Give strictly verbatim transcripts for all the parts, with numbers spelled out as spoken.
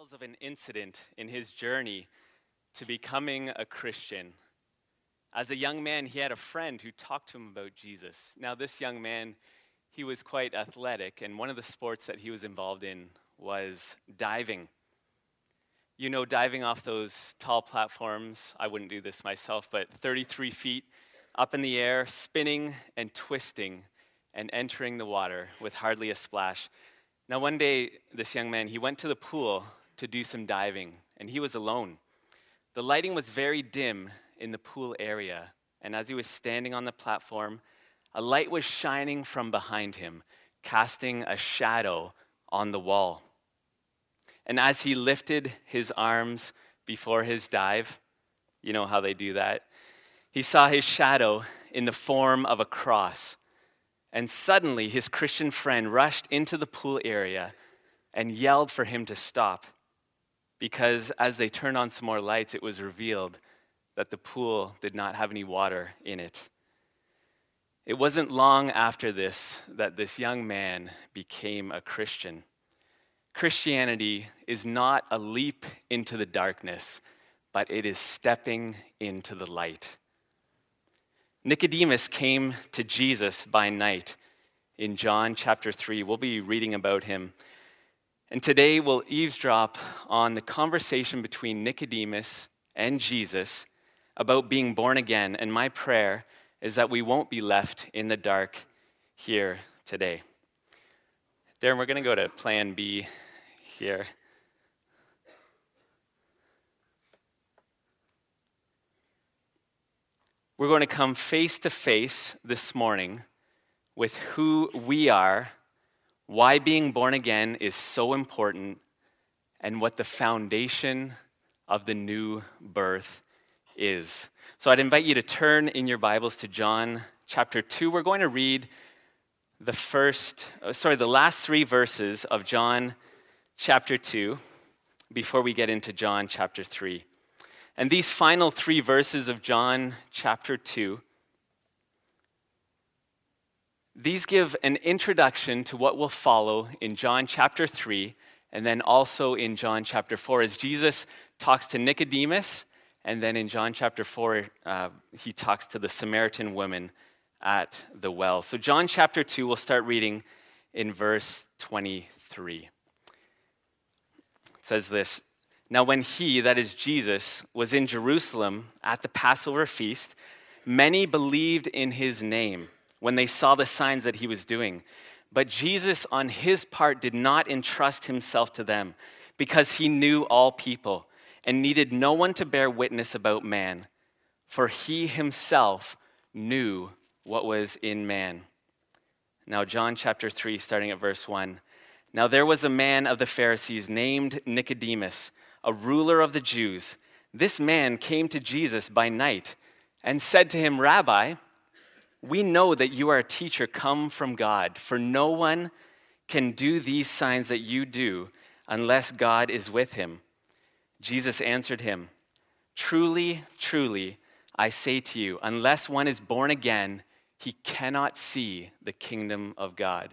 tells of an incident in his journey to becoming a Christian. As a young man, he had a friend who talked to him about Jesus. Now, this young man, he was quite athletic, and one of the sports that he was involved in was diving. You know, diving off those tall platforms, I wouldn't do this myself, but thirty-three feet up in the air, spinning and twisting and entering the water with hardly a splash. Now, one day, this young man, he went to the pool to do some diving, and he was alone. The lighting was very dim in the pool area, and as he was standing on the platform, a light was shining from behind him, casting a shadow on the wall. And as he lifted his arms before his dive, you know how they do that, he saw his shadow in the form of a cross. And suddenly his Christian friend rushed into the pool area and yelled for him to stop, because as they turned on some more lights, it was revealed that the pool did not have any water in it. It wasn't long after this that this young man became a Christian. Christianity is not a leap into the darkness, but it is stepping into the light. Nicodemus came to Jesus by night in John chapter three. We'll be reading about him. And today we'll eavesdrop on the conversation between Nicodemus and Jesus about being born again. And my prayer is that we won't be left in the dark here today. Darren, we're going to go to plan B here. We're going to come face to face this morning with who we are, why being born again is so important, and what the foundation of the new birth is. So I'd invite you to turn in your Bibles to John chapter two. We're going to read the first, oh, sorry, the last three verses of John chapter two before we get into John chapter three. And these final three verses of John chapter two, these give an introduction to what will follow in John chapter three, and then also in John chapter four, as Jesus talks to Nicodemus, and then in John chapter four, uh, he talks to the Samaritan woman at the well. So John chapter two, we'll start reading in verse twenty-three. It says this: Now when he, that is Jesus, was in Jerusalem at the Passover feast, many believed in his name when they saw the signs that he was doing. But Jesus on his part did not entrust himself to them, because he knew all people and needed no one to bear witness about man, for he himself knew what was in man. Now John chapter three, starting at verse one. Now there was a man of the Pharisees named Nicodemus, a ruler of the Jews. This man came to Jesus by night and said to him, Rabbi, we know that you are a teacher come from God, for no one can do these signs that you do unless God is with him. Jesus answered him, Truly, truly, I say to you, unless one is born again, he cannot see the kingdom of God.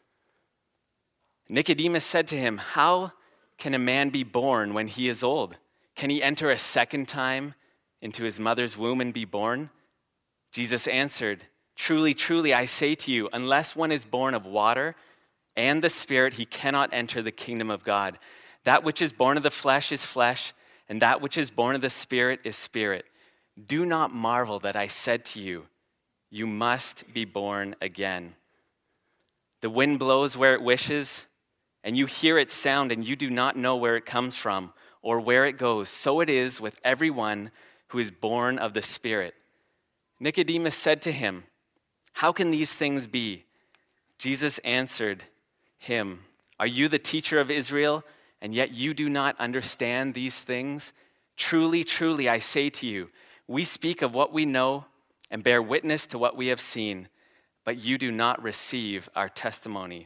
Nicodemus said to him, How can a man be born when he is old? Can he enter a second time into his mother's womb and be born? Jesus answered, Truly, truly, I say to you, unless one is born of water and the Spirit, he cannot enter the kingdom of God. That which is born of the flesh is flesh, and that which is born of the Spirit is spirit. Do not marvel that I said to you, you must be born again. The wind blows where it wishes, and you hear its sound, and you do not know where it comes from or where it goes. So it is with everyone who is born of the Spirit. Nicodemus said to him, How can these things be? Jesus answered him, Are you the teacher of Israel, and yet you do not understand these things? Truly, truly, I say to you, we speak of what we know and bear witness to what we have seen, but you do not receive our testimony.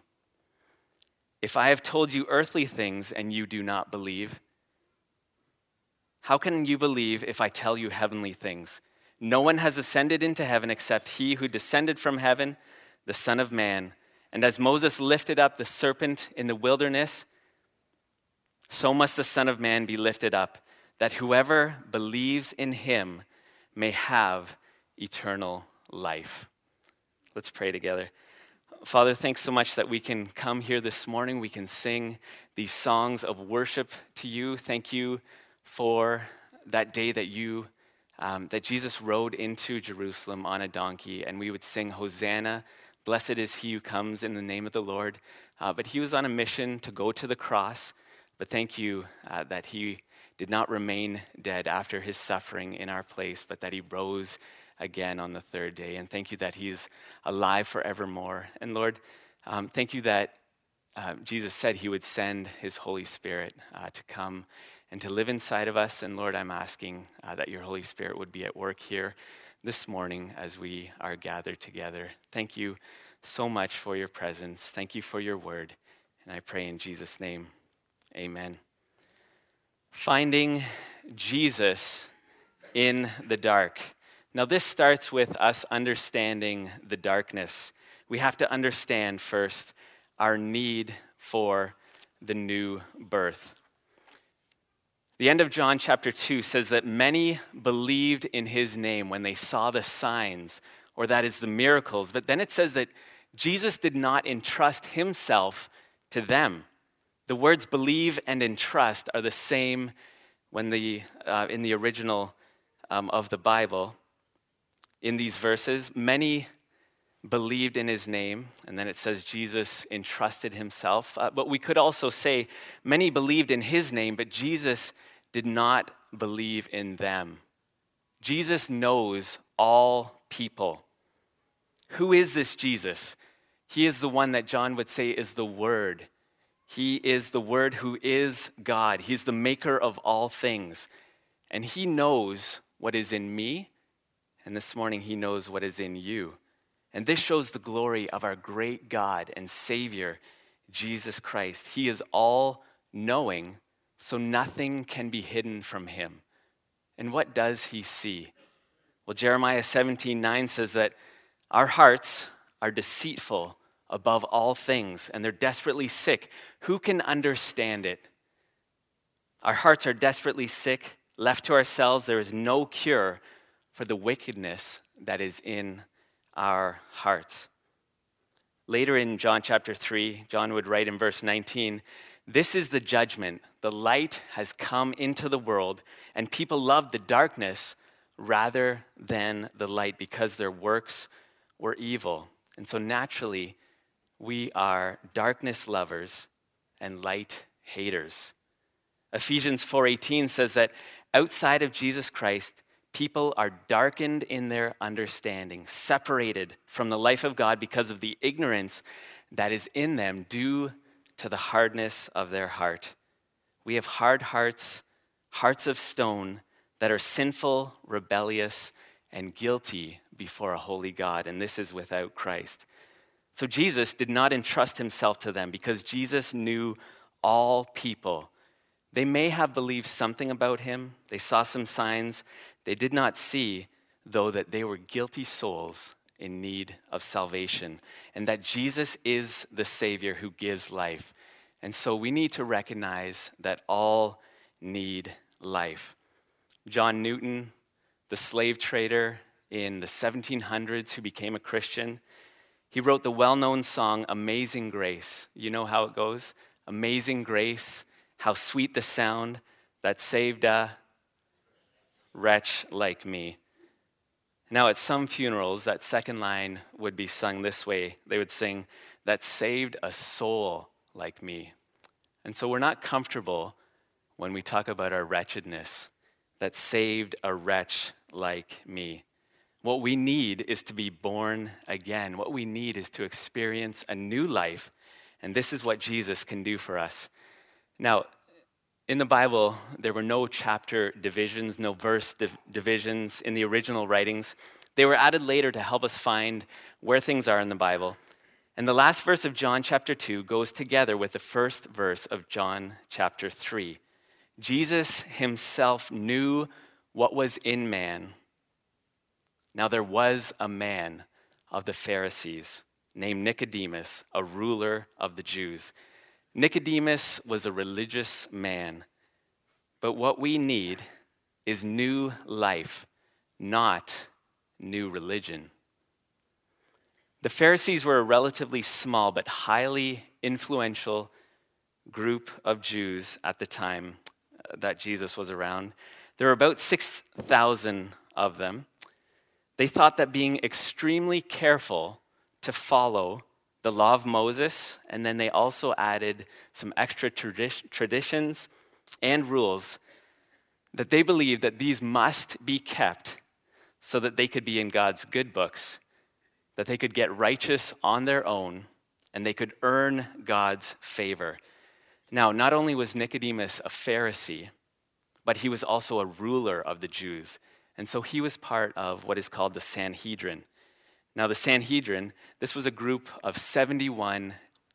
If I have told you earthly things and you do not believe, how can you believe if I tell you heavenly things? No one has ascended into heaven except he who descended from heaven, the Son of Man. And as Moses lifted up the serpent in the wilderness, so must the Son of Man be lifted up, that whoever believes in him may have eternal life. Let's pray together. Father, thanks so much that we can come here this morning. We can sing these songs of worship to you. Thank you for that day that you, um, that Jesus rode into Jerusalem on a donkey, and we would sing, Hosanna, blessed is he who comes in the name of the Lord. Uh, but he was on a mission to go to the cross. But thank you uh, that he did not remain dead after his suffering in our place, but that he rose again on the third day. And thank you that he's alive forevermore. And Lord, um, thank you that uh, Jesus said he would send his Holy Spirit uh, to come and to live inside of us. And Lord, I'm asking uh, that your Holy Spirit would be at work here this morning as we are gathered together. Thank you so much for your presence. Thank you for your word. And I pray in Jesus' name. Amen. Finding Jesus in the dark. Now, this starts with us understanding the darkness. We have to understand first our need for the new birth. The end of John chapter two says that many believed in his name when they saw the signs, or that is the miracles. But then it says that Jesus did not entrust himself to them. The words believe and entrust are the same when the uh, in the original um, of the Bible. In these verses, many believed in his name, and then it says Jesus entrusted himself. Uh, but we could also say many believed in his name, but Jesus did not believe in them. Jesus knows all people. Who is this Jesus? He is the one that John would say is the Word. He is the Word who is God. He's the maker of all things. And he knows what is in me, and this morning he knows what is in you. And this shows the glory of our great God and Savior, Jesus Christ. He is all-knowing, so nothing can be hidden from him. And what does he see? Well, Jeremiah seventeen nine says that our hearts are deceitful above all things, and they're desperately sick. Who can understand it? Our hearts are desperately sick. Left to ourselves, there is no cure for the wickedness that is in our hearts. Later in John chapter three, John would write in verse nineteen, "This is the judgment. The light has come into the world, and people loved the darkness rather than the light because their works were evil." And so naturally, we are darkness lovers and light haters. Ephesians four eighteen says that outside of Jesus Christ, people are darkened in their understanding, separated from the life of God because of the ignorance that is in them due to the hardness of their heart. We have hard hearts, hearts of stone that are sinful, rebellious, and guilty before a holy God, and this is without Christ. So Jesus did not entrust himself to them because Jesus knew all people. They may have believed something about him. They saw some signs. They did not see, though, that they were guilty souls in need of salvation and that Jesus is the Savior who gives life. And so we need to recognize that all need life. John Newton, the slave trader in the seventeen hundreds who became a Christian, he wrote the well-known song, Amazing Grace. You know how it goes? Amazing grace, how sweet the sound that saved a wretch like me. Now, at some funerals, that second line would be sung this way. They would sing, that saved a soul like me. And so we're not comfortable when we talk about our wretchedness, that saved a wretch like me. What we need is to be born again. What we need is to experience a new life, and this is what Jesus can do for us. Now, in the Bible, there were no chapter divisions, no verse div- divisions in the original writings. They were added later to help us find where things are in the Bible. And the last verse of John chapter two goes together with the first verse of John chapter three. Jesus himself knew what was in man. Now there was a man of the Pharisees named Nicodemus, a ruler of the Jews. Nicodemus was a religious man, but what we need is new life, not new religion. The Pharisees were a relatively small but highly influential group of Jews at the time that Jesus was around. There were about six thousand of them. They thought that being extremely careful to follow the law of Moses, and then they also added some extra tradi- traditions and rules, that they believed that these must be kept so that they could be in God's good books, that they could get righteous on their own, and they could earn God's favor. Now, not only was Nicodemus a Pharisee, but he was also a ruler of the Jews. And so he was part of what is called the Sanhedrin. Now, the Sanhedrin, this was a group of seventy-one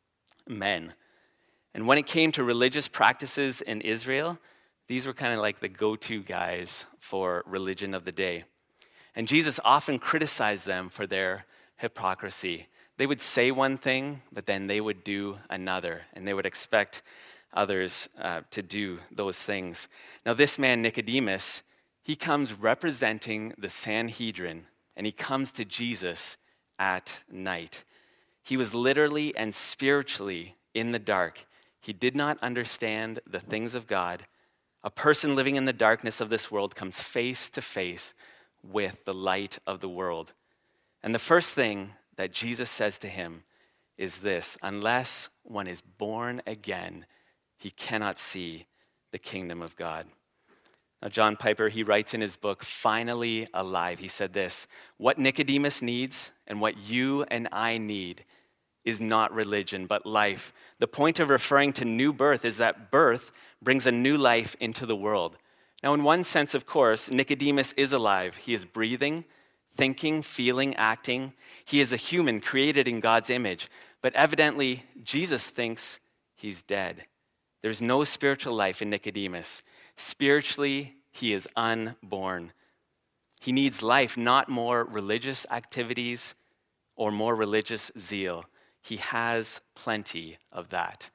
men. And when it came to religious practices in Israel, these were kind of like the go-to guys for religion of the day. And Jesus often criticized them for their hypocrisy. They would say one thing, but then they would do another, and they would expect others uh, to do those things. Now, this man, Nicodemus, he comes representing the Sanhedrin, and he comes to Jesus at night. He was literally and spiritually in the dark. He did not understand the things of God. A person living in the darkness of this world comes face to face with the light of the world. And the first thing that Jesus says to him is this: unless one is born again, he cannot see the kingdom of God. Now, John Piper, he writes in his book, Finally Alive, he said this: what Nicodemus needs and what you and I need is not religion, but life. The point of referring to new birth is that birth brings a new life into the world. Now, in one sense, of course, Nicodemus is alive. He is breathing, thinking, feeling, acting. He is a human created in God's image. But evidently, Jesus thinks he's dead. There's no spiritual life in Nicodemus. Spiritually, he is unborn. He needs life, not more religious activities or more religious zeal. He has plenty of that.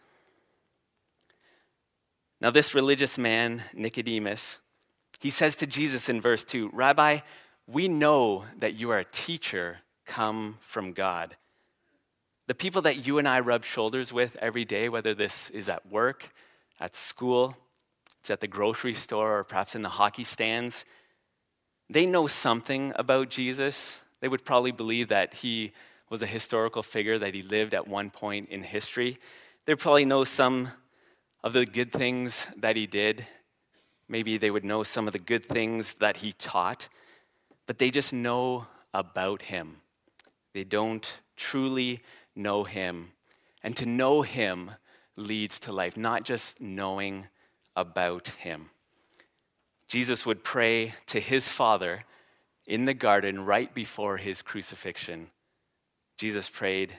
Now, this religious man, Nicodemus, he says to Jesus in verse two, Rabbi, we know that you are a teacher come from God. The people that you and I rub shoulders with every day, whether this is at work, at school, it's at the grocery store, or perhaps in the hockey stands, they know something about Jesus. They would probably believe that he was a historical figure, that he lived at one point in history. They probably know some of the good things that he did. Maybe they would know some of the good things that he taught, but they just know about him. They don't truly know him. And to know him leads to life, not just knowing about him. Jesus would pray to his Father in the garden right before his crucifixion. Jesus prayed,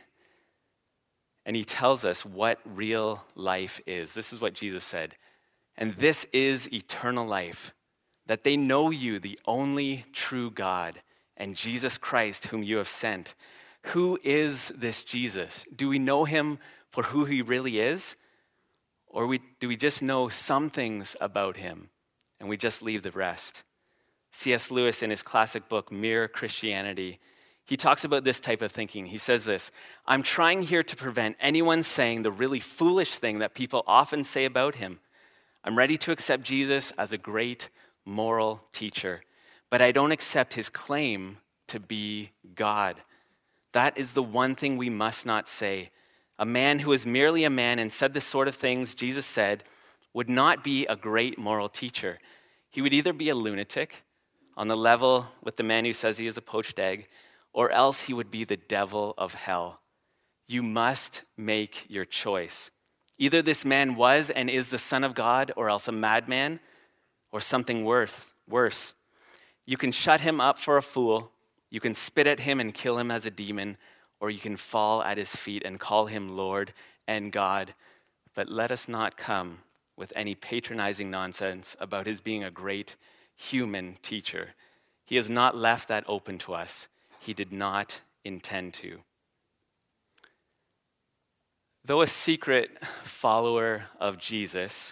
and he tells us what real life is. This is what Jesus said. And this is eternal life, that they know you, the only true God, and Jesus Christ, whom you have sent. Who is this Jesus? Do we know him for who he really is? Or we, do we just know some things about him, and we just leave the rest? C S Lewis, in his classic book, Mere Christianity, he talks about this type of thinking. He says this: I'm trying here to prevent anyone saying the really foolish thing that people often say about him. I'm ready to accept Jesus as a great moral teacher, but I don't accept his claim to be God. That is the one thing we must not say. A man who is merely a man and said the sort of things Jesus said would not be a great moral teacher. He would either be a lunatic, on the level with the man who says he is a poached egg, or else he would be the devil of hell. You must make your choice. Either this man was and is the Son of God, or else a madman, or something worth, worse. You can shut him up for a fool, you can spit at him and kill him as a demon, or you can fall at his feet and call him Lord and God. But let us not come with any patronizing nonsense about his being a great human teacher. He has not left that open to us. He did not intend to. Though a secret follower of Jesus,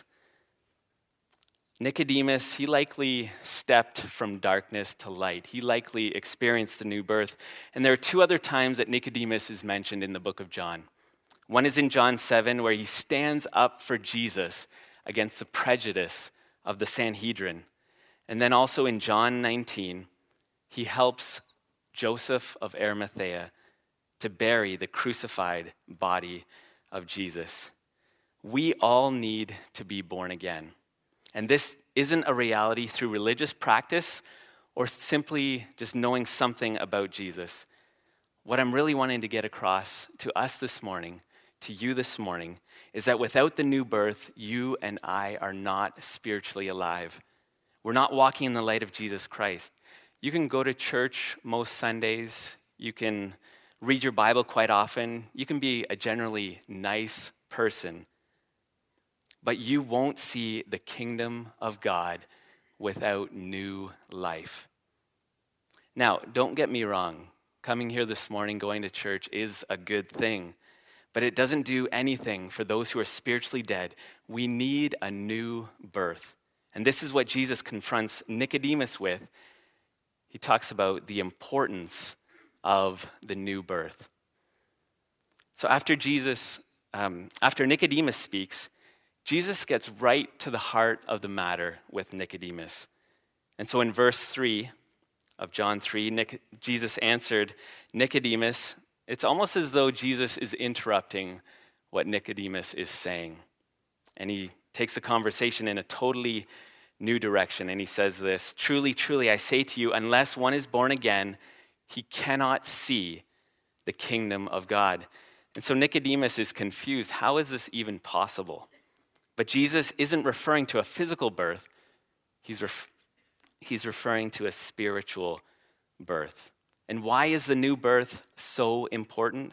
Nicodemus, he likely stepped from darkness to light. He likely experienced the new birth. And there are two other times that Nicodemus is mentioned in the book of John. One is in John seven, where he stands up for Jesus against the prejudice of the Sanhedrin. And then also in John nineteen, he helps Joseph of Arimathea to bury the crucified body of Jesus. We all need to be born again. And this isn't a reality through religious practice or simply just knowing something about Jesus. What I'm really wanting to get across to us this morning, to you this morning, is that without the new birth, you and I are not spiritually alive. We're not walking in the light of Jesus Christ. You can go to church most Sundays. You can read your Bible quite often. You can be a generally nice person. But you won't see the kingdom of God without new life. Now, don't get me wrong. Coming here this morning, going to church is a good thing. But it doesn't do anything for those who are spiritually dead. We need a new birth. And this is what Jesus confronts Nicodemus with. He talks about the importance of the new birth. So after Jesus, um, after Nicodemus speaks, Jesus gets right to the heart of the matter with Nicodemus. And so in verse three of John three, Nic- Jesus answered Nicodemus. It's almost as though Jesus is interrupting what Nicodemus is saying. And he takes the conversation in a totally new direction. And he says this, "Truly, truly, I say to you, unless one is born again, he cannot see the kingdom of God." And so Nicodemus is confused. How is this even possible? But Jesus isn't referring to a physical birth. He's, ref- he's referring to a spiritual birth. And why is the new birth so important?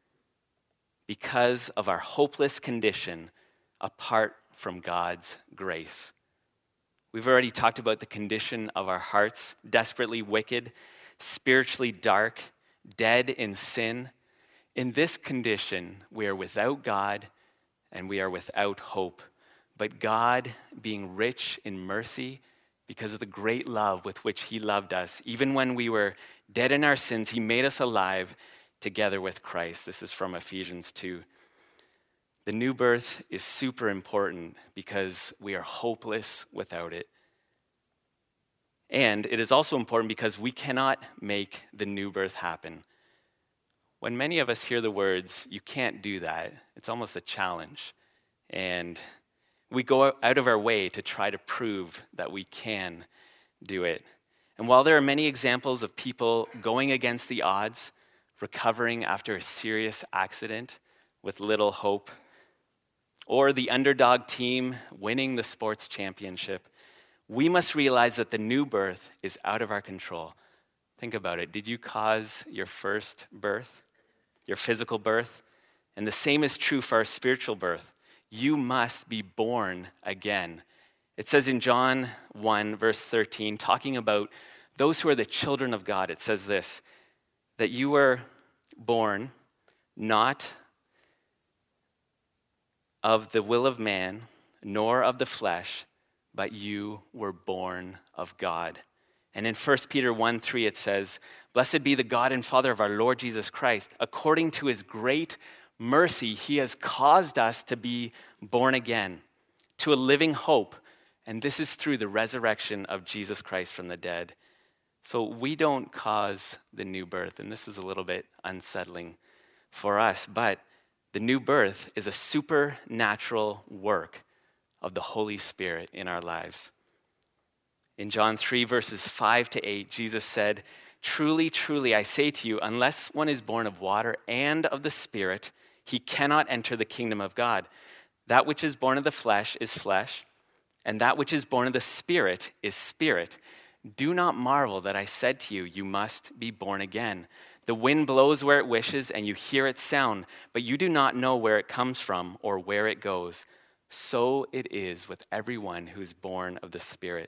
Because of our hopeless condition apart from God's grace. We've already talked about the condition of our hearts, desperately wicked, spiritually dark, dead in sin. In this condition, we are without God and we are without hope. But God, being rich in mercy, because of the great love with which he loved us, even when we were dead in our sins, he made us alive together with Christ. This is from Ephesians two. The new birth is super important because we are hopeless without it. And it is also important because we cannot make the new birth happen. When many of us hear the words, "you can't do that," it's almost a challenge. And we go out of our way to try to prove that we can do it. And while there are many examples of people going against the odds, recovering after a serious accident with little hope, or the underdog team winning the sports championship, we must realize that the new birth is out of our control. Think about it. Did you cause your first birth, your physical birth? And the same is true for our spiritual birth. You must be born again. It says in John one, verse thirteen, talking about those who are the children of God, it says this, that you were born not of the will of man, nor of the flesh, but you were born of God. And in First Peter one three, it says, "Blessed be the God and Father of our Lord Jesus Christ. According to his great mercy, he has caused us to be born again to a living hope. And this is through the resurrection of Jesus Christ from the dead." So we don't cause the new birth. And this is a little bit unsettling for us. But the new birth is a supernatural work of the Holy Spirit in our lives. In John three, verses five to eight, Jesus said, "Truly, truly, I say to you, unless one is born of water and of the Spirit, he cannot enter the kingdom of God. That which is born of the flesh is flesh, and that which is born of the Spirit is spirit. Do not marvel that I said to you, you must be born again. The wind blows where it wishes, and you hear its sound, but you do not know where it comes from or where it goes. So it is with everyone who is born of the Spirit."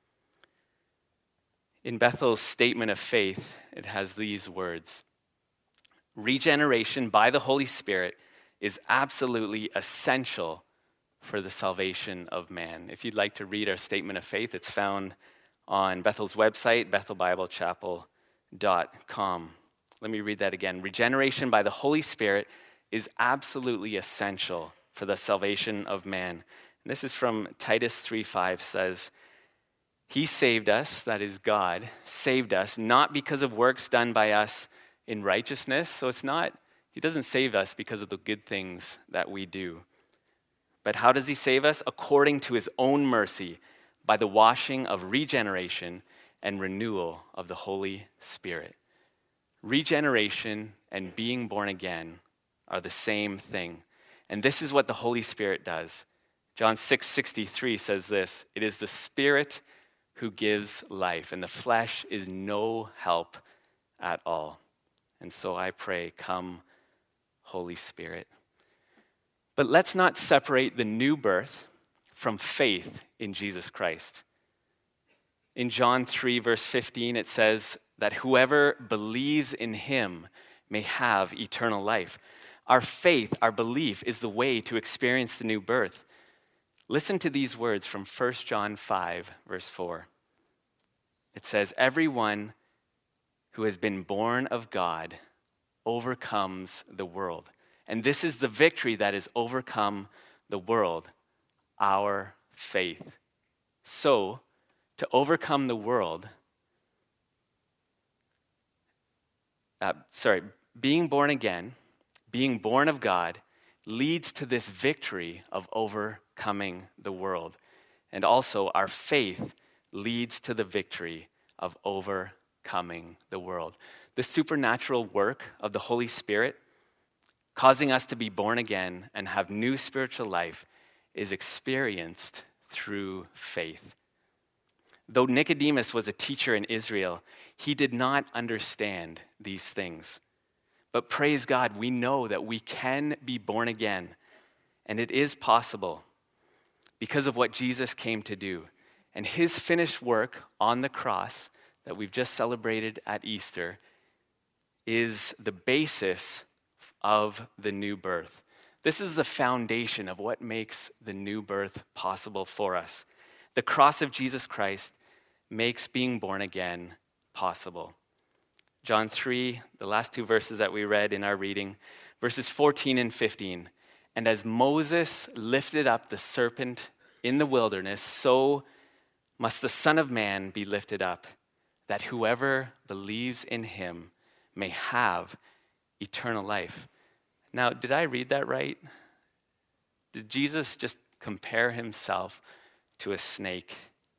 In Bethel's statement of faith, it has these words: "Regeneration by the Holy Spirit is absolutely essential for the salvation of man. If you'd like to read our statement of faith, it's found on Bethel's website, bethel bible chapel dot com. Let me read that again. Regeneration by the Holy Spirit is absolutely essential for the salvation of man. And this is from Titus three five says, He saved us, that is God, saved us, not because of works done by us in righteousness. So it's not, he doesn't save us because of the good things that we do. But how does he save us? According to his own mercy, by the washing of regeneration and renewal of the Holy Spirit. Regeneration and being born again are the same thing. And this is what the Holy Spirit does. John six sixty-three says this, it is the Spirit who gives life, and the flesh is no help at all. And so I pray, come, Holy Spirit. But let's not separate the new birth from faith in Jesus Christ. In John three, verse fifteen, it says that whoever believes in him may have eternal life. Our faith, our belief, is the way to experience the new birth. Listen to these words from First John five, verse four. It says, everyone who has been born of God overcomes the world. And this is the victory that has overcome the world, our faith. So, to overcome the world, uh, sorry, being born again, being born of God, leads to this victory of overcoming the world. And also, our faith leads to the victory of overcoming the world. The supernatural work of the Holy Spirit, causing us to be born again and have new spiritual life, is experienced through faith. Though Nicodemus was a teacher in Israel, he did not understand these things. But praise God, we know that we can be born again, and it is possible because of what Jesus came to do. And his finished work on the cross that we've just celebrated at Easter is the basis of the new birth. This is the foundation of what makes the new birth possible for us. The cross of Jesus Christ makes being born again possible. John three, the last two verses that we read in our reading, verses fourteen and fifteen. And as Moses lifted up the serpent in the wilderness, so must the Son of Man be lifted up, that whoever believes in him may have eternal life. Now, did I read that right? Did Jesus just compare himself to a snake?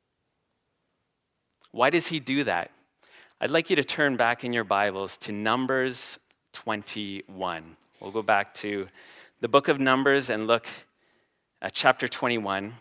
Why does he do that? I'd like you to turn back in your Bibles to Numbers twenty-one. We'll go back to the book of Numbers and look at chapter twenty-one.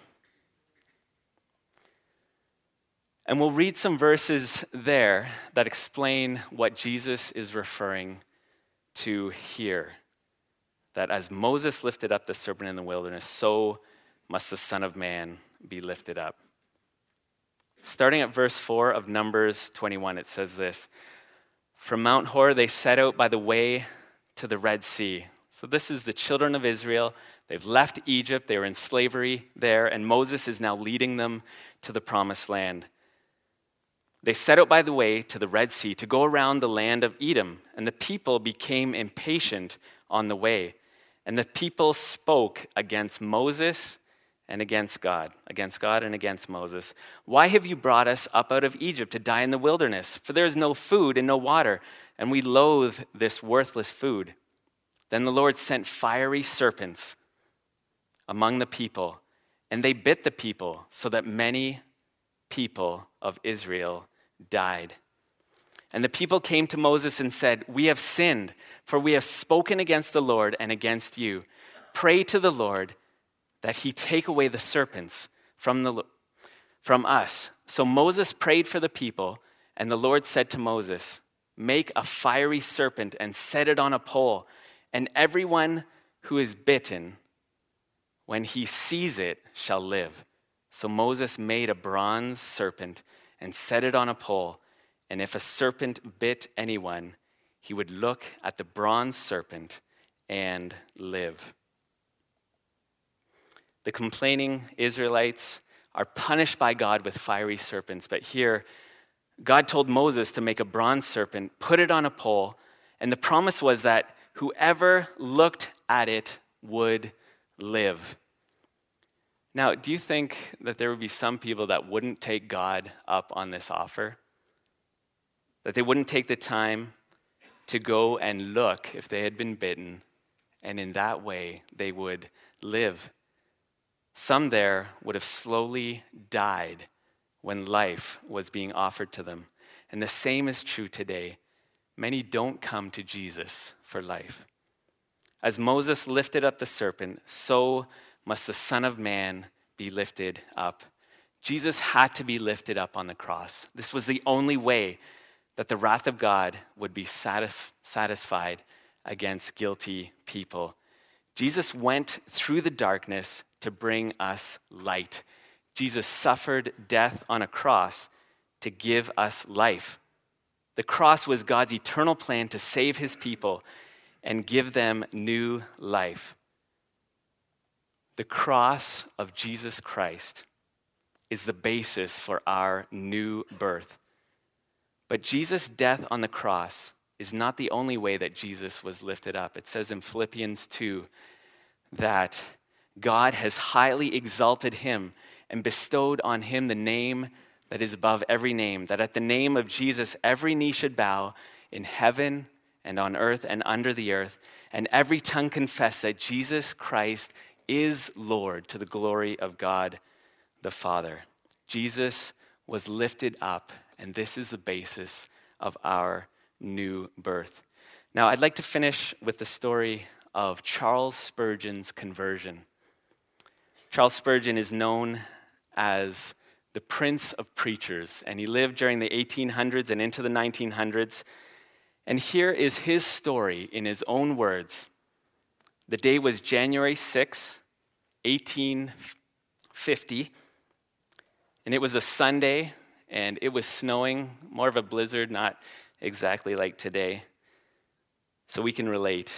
And we'll read some verses there that explain what Jesus is referring to here. That as Moses lifted up the serpent in the wilderness, so must the Son of Man be lifted up. Starting at verse four of Numbers twenty-one, it says this. From Mount Hor they set out by the way to the Red Sea. So this is the children of Israel. They've left Egypt. They were in slavery there, and Moses is now leading them to the promised land. They set out by the way to the Red Sea to go around the land of Edom, and the people became impatient on the way. And the people spoke against Moses and against God, against God and against Moses. Why have you brought us up out of Egypt to die in the wilderness? For there is no food and no water, and we loathe this worthless food. Then the Lord sent fiery serpents among the people, and they bit the people, so that many people of Israel died. And the people came to Moses and said, we have sinned, for we have spoken against the Lord and against you. Pray to the Lord that he take away the serpents from, the, from us. So Moses prayed for the people, and the Lord said to Moses, make a fiery serpent and set it on a pole, and everyone who is bitten, when he sees it, shall live. So Moses made a bronze serpent and set it on a pole, and if a serpent bit anyone, he would look at the bronze serpent and live. The complaining Israelites are punished by God with fiery serpents, but here God told Moses to make a bronze serpent, put it on a pole, and the promise was that whoever looked at it would live. Now, do you think that there would be some people that wouldn't take God up on this offer? That they wouldn't take the time to go and look if they had been bitten, and in that way they would live? Some there would have slowly died when life was being offered to them. And the same is true today. Many don't come to Jesus for life. As Moses lifted up the serpent, so must the Son of Man be lifted up. Jesus had to be lifted up on the cross. This was the only way that the wrath of God would be satisf- satisfied against guilty people. Jesus went through the darkness to bring us light. Jesus suffered death on a cross to give us life. The cross was God's eternal plan to save his people and give them new life. The cross of Jesus Christ is the basis for our new birth. But Jesus' death on the cross is not the only way that Jesus was lifted up. It says in Philippians two that God has highly exalted him and bestowed on him the name that is above every name, that at the name of Jesus every knee should bow in heaven and on earth and under the earth, and every tongue confess that Jesus Christ is Lord, to the glory of God the Father. Jesus was lifted up, and this is the basis of our new birth. Now, I'd like to finish with the story of Charles Spurgeon's conversion. Charles Spurgeon is known as the Prince of Preachers, and he lived during the eighteen hundreds and into the nineteen hundreds. And here is his story in his own words. The day was January sixth, eighteen fifty, and it was a Sunday, and it was snowing, more of a blizzard, not exactly like today, so we can relate.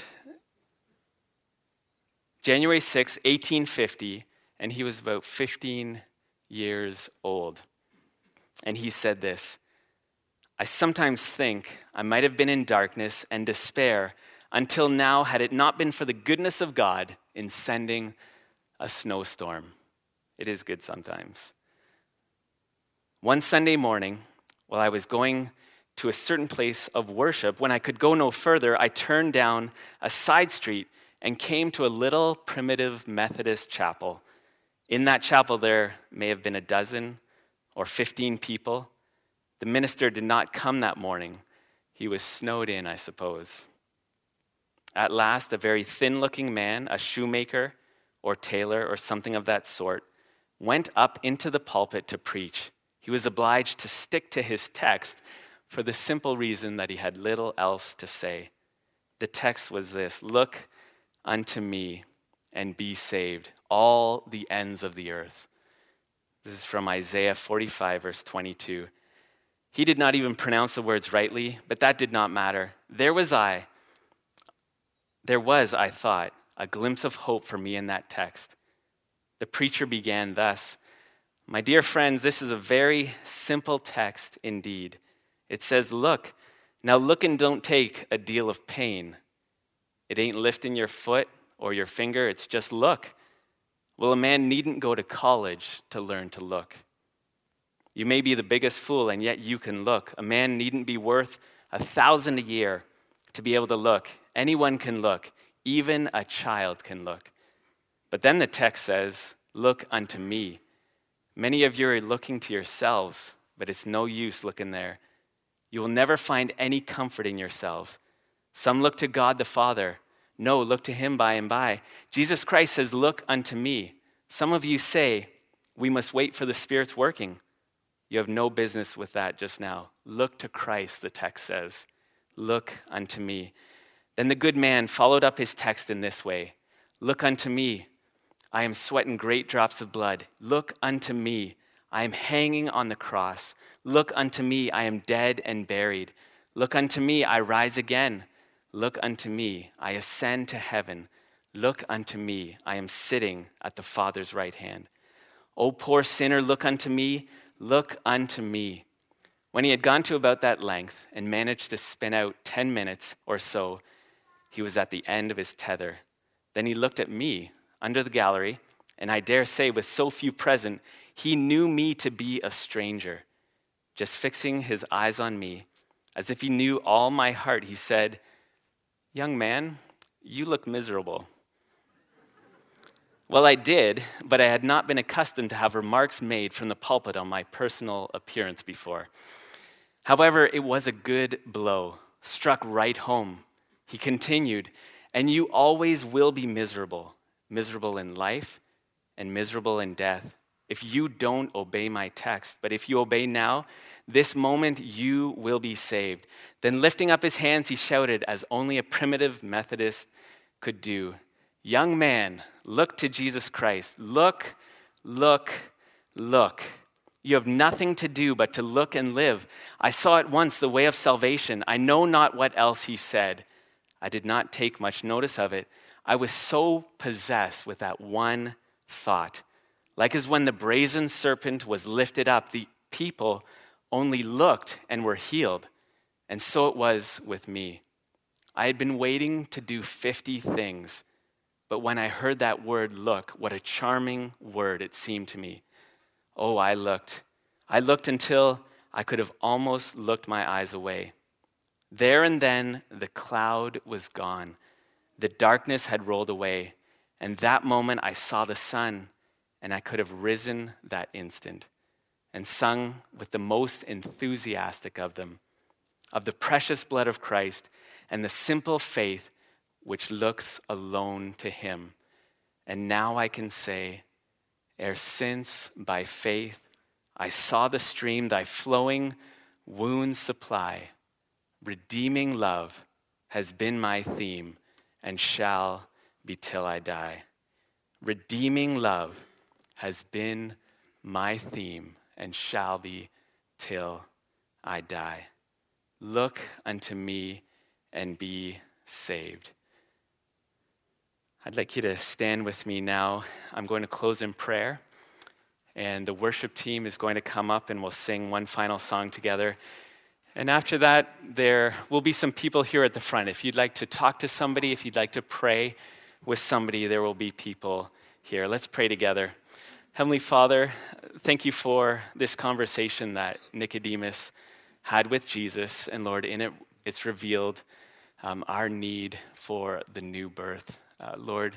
January sixth, eighteen fifty, and he was about fifteen years old. And he said this: I sometimes think I might have been in darkness and despair until now had it not been for the goodness of God in sending a snowstorm. It is good sometimes. One Sunday morning, while I was going to a certain place of worship, when I could go no further, I turned down a side street and came to a little primitive Methodist chapel. In that chapel, there may have been a dozen or fifteen people. The minister did not come that morning. He was snowed in, I suppose. At last, a very thin-looking man, a shoemaker or tailor or something of that sort, went up into the pulpit to preach. He was obliged to stick to his text for the simple reason that he had little else to say. The text was this: "Look unto me and be saved, all the ends of the earth." This is from Isaiah forty-five, verse twenty-two. He did not even pronounce the words rightly, but that did not matter. There was I, there was, I thought, a glimpse of hope for me in that text. The preacher began thus: "My dear friends, this is a very simple text indeed. It says, look, now look and don't take a deal of pain. It ain't lifting your foot or your finger, it's just look. Well, a man needn't go to college to learn to look. You may be the biggest fool, and yet you can look. A man needn't be worth a thousand a year to be able to look. Anyone can look. Even a child can look." But then the text says, "Look unto me." Many of you are looking to yourselves, but it's no use looking there. You will never find any comfort in yourselves. Some look to God the Father. No, look to him by and by. Jesus Christ says, "Look unto me." Some of you say, "We must wait for the Spirit's working." You have no business with that just now. Look to Christ, the text says. Look unto me. Then the good man followed up his text in this way: "Look unto me. I am sweating great drops of blood. Look unto me. I am hanging on the cross. Look unto me. I am dead and buried. Look unto me. I rise again. look unto me. I ascend to heaven. Look unto me. I am sitting at the Father's right hand. O poor sinner, look unto me. Look unto me. When he had gone to about that length and managed to spin out ten minutes or so, he was at the end of his tether. Then he looked at me under the gallery, and I dare say with so few present, he knew me to be a stranger. Just fixing his eyes on me, as if he knew all my heart, he said, "Young man, you look miserable." Well, I did, but I had not been accustomed to have remarks made from the pulpit on my personal appearance before. However, it was a good blow, struck right home. He continued, "And you always will be miserable, miserable in life and miserable in death, if you don't obey my text. But if you obey now, this moment you will be saved." Then lifting up his hands, he shouted, as only a primitive Methodist could do, "Young man, look to Jesus Christ. Look, look, look. You have nothing to do but to look and live. I saw at once the way of salvation. I know not what else he said. I did not take much notice of it. I was so possessed with that one thought. Like as when the brazen serpent was lifted up, the people only looked and were healed. And so it was with me. I had been waiting to do fifty things, but when I heard that word, look, what a charming word it seemed to me. Oh, I looked. I looked until I could have almost looked my eyes away. There and then the cloud was gone. The darkness had rolled away. And that moment I saw the sun, and I could have risen that instant and sung with the most enthusiastic of them, of the precious blood of Christ and the simple faith which looks alone to him. And now I can say, ere since by faith I saw the stream thy flowing wounds supply, redeeming love has been my theme and shall be till I die. Redeeming love has been my theme and shall be till I die. Look unto me and be saved. I'd like you to stand with me now. I'm going to close in prayer, and the worship team is going to come up and we'll sing one final song together. And after that, there will be some people here at the front. If you'd like to talk to somebody, if you'd like to pray with somebody, there will be people here. Let's pray together. Heavenly Father, thank you for this conversation that Nicodemus had with Jesus. And Lord, in it, it's revealed um, our need for the new birth. Uh, Lord,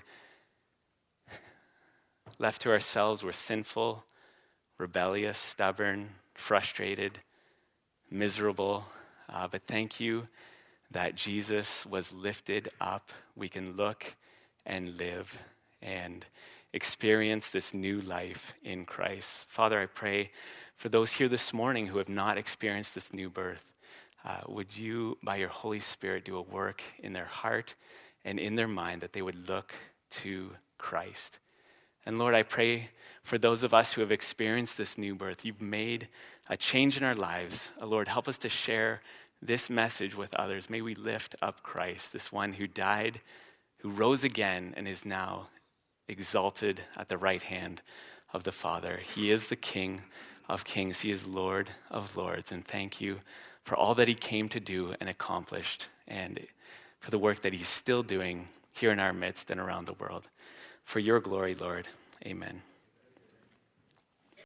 left to ourselves, we're sinful, rebellious, stubborn, frustrated, miserable. Uh, but thank you that Jesus was lifted up. We can look and live and experience this new life in Christ. Father, I pray for those here this morning who have not experienced this new birth. Uh, would you, by your Holy Spirit, do a work in their heart and in their mind that they would look to Christ? And Lord, I pray for those of us who have experienced this new birth. You've made a change in our lives. Uh, Lord, help us to share this message with others. May we lift up Christ, this one who died, who rose again, and is now exalted at the right hand of the Father. He is the King of kings. He is Lord of lords. And thank you for all that he came to do and accomplished, and for the work that he's still doing here in our midst and around the world. For your glory, Lord, amen.